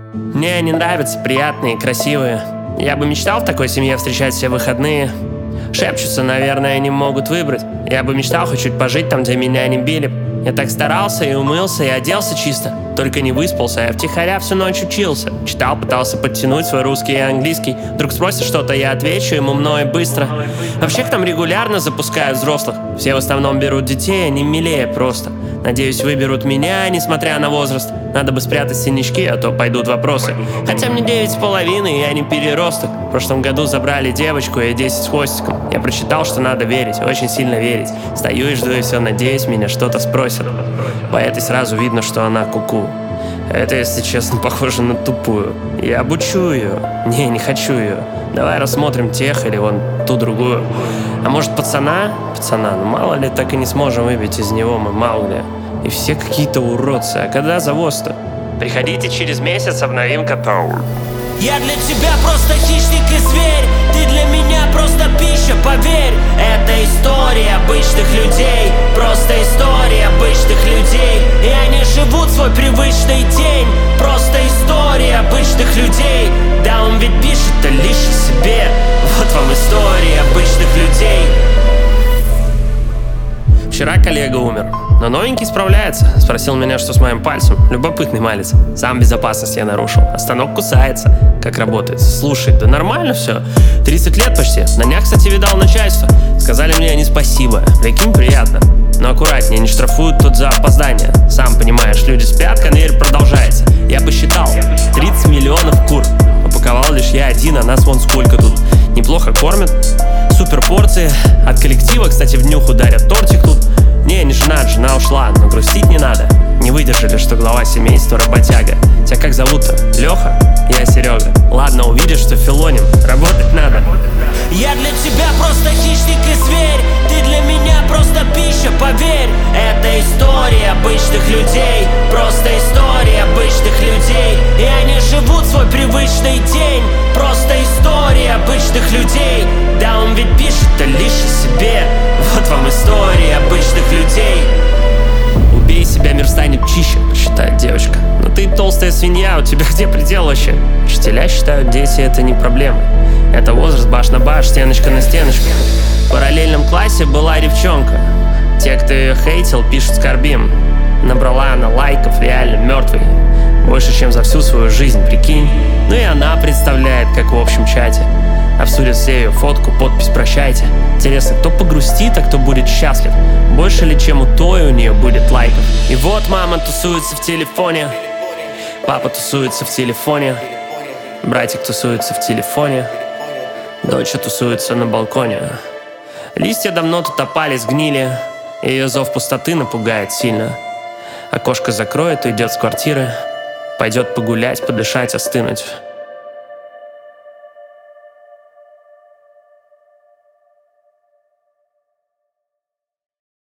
Мне не нравятся приятные, красивые. Я бы мечтал в такой семье встречать все выходные. Шепчутся, наверное, не могут выбрать. Я бы мечтал хоть чуть пожить там, где меня не били. Я так старался и умылся, и оделся чисто. Только не выспался, я втихаря всю ночь учился. Читал, пытался подтянуть свой русский и английский. Вдруг спросит что-то, я отвечу ему мной быстро. Вообще к там регулярно запускают взрослых. Все в основном берут детей, они милее просто. Надеюсь, выберут меня, несмотря на возраст. Надо бы спрятать синячки, а то пойдут вопросы. Хотя мне 9,5, и я не переросток. В прошлом году забрали девочку, и 10 с хвостиком. Я прочитал, что надо верить, очень сильно верить. Стою и жду, и все надеюсь, меня что-то спросят. По этой сразу видно, что она куку. Это, если честно, похоже на тупую. Я обучу ее. Не хочу ее. Давай рассмотрим тех или вон ту другую. А может пацана? Пацана, ну мало ли, так и не сможем выбить из него мы Маугли. И все какие-то уродцы. А когда завоз-то? Приходите через месяц, обновим каталог. Я для тебя просто хищник и зверь. Ты для меня просто пища, поверь. Это история обычных людей. Просто история обычных людей. И они живут свой привычный день. Просто история обычных людей. Да, он ведь пишет-то лишь о себе. Вот вам история обычных людей. Вчера коллега умер, но новенький справляется. Спросил меня, что с моим пальцем. Любопытный малец. Сам безопасность я нарушил. А станок кусается. Как работает? Слушай, да нормально все. 30 лет почти. На днях, кстати, видал начальство. Сказали мне они спасибо. Прикинь, приятно. Но аккуратнее, не штрафуют тут за опоздание. Сам понимаешь, люди спят, конвейер продолжается. Я посчитал, 30 миллионов кур. Упаковал лишь я один, а нас вон сколько тут. Неплохо кормят. Супер порции. От коллектива, кстати, в днюху дарят тортик тут. Не женат, жена ушла, но грустить не надо. Не выдержали, что глава семейства работяга. Тебя как зовут-то? Леха? Я Серега. Ладно, увидишь, что филоним. Работать надо. Я для тебя просто хищник и зверь. Ты для меня просто пища, поверь. Это история обычных людей. Просто история обычных людей. И они живут свой привычный день. Просто история обычных людей. Да, он ведь пишет-то лишь о себе. Вот вам история обычных людей. Убей себя, мир станет чище, считает девочка. Но ты толстая свинья, у тебя где предел вообще? Учителя считают, дети это не проблема. Это возраст баш на баш, стеночка на стеночку. В параллельном классе была девчонка. Те, кто ее хейтил, пишут скорбим. Набрала она лайков, реально мертвой. Больше, чем за всю свою жизнь, прикинь. Ну и она представляет, как в общем чате. Обсудят все ее фотку, подпись «Прощайте». Интересно, кто погрустит, а кто будет счастлив? Больше ли, чем у той у нее будет лайков? И вот мама тусуется в телефоне. Папа тусуется в телефоне. Братик тусуется в телефоне. Дочь тусуется на балконе. Листья давно тут опали, сгнили. Ее зов пустоты напугает сильно. Окошко закроет, уйдет с квартиры. Пойдет погулять, подышать, остынуть.